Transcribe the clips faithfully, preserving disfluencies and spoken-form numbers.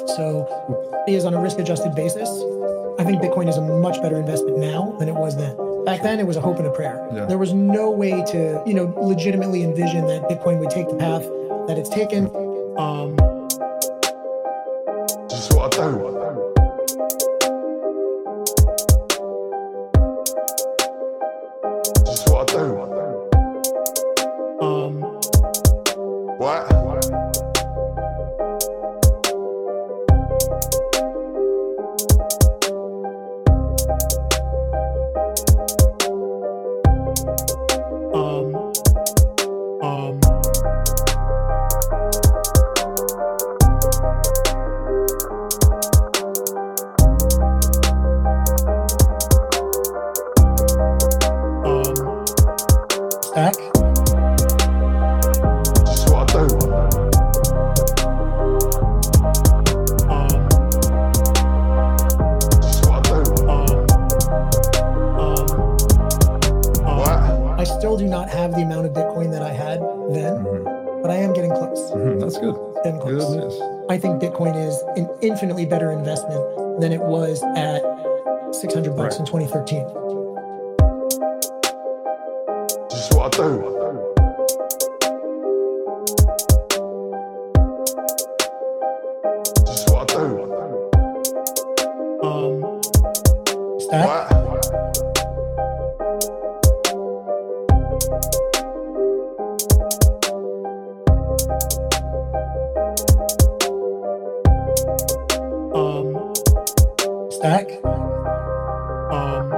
So is on a risk-adjusted basis, I think Bitcoin is a much better investment now than it was then. Back then, it was a hope and a prayer. Yeah. There was no way to, you know, legitimately envision that Bitcoin would take the path that it's taken. Um, This is what I do. This is what I do. um, What? um, um, um, stack. This is what I do. Um, This is what I do. um, um, um, What? I still do not have the amount of Bitcoin that I had then, Mhm. but I am getting close. Mhm. That's good. Getting Good close. news. I think Bitcoin is an infinitely better investment than it was at six hundred bucks Right. in twenty thirteen. This is what I do. This is what I do. Um, stack. What? Um, stack. Um,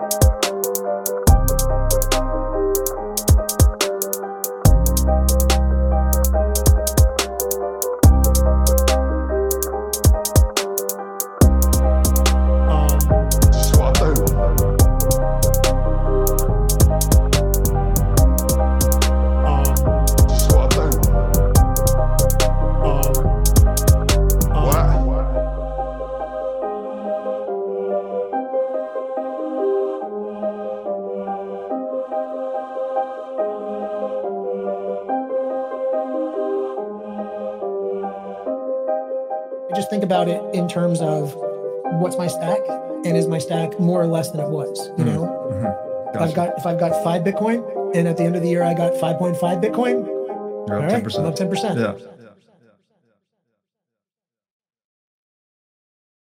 um, This is what I do. um, This is what I do. um, um, What? I just think about it in terms of what's my stack and is my stack more or less than it was, you know? Mhm. If I've Gotcha. got if I've got five Bitcoin and at the end of the year I got five point five Bitcoin, You're all up right, ten percent. I'm up ten percent. Yeah.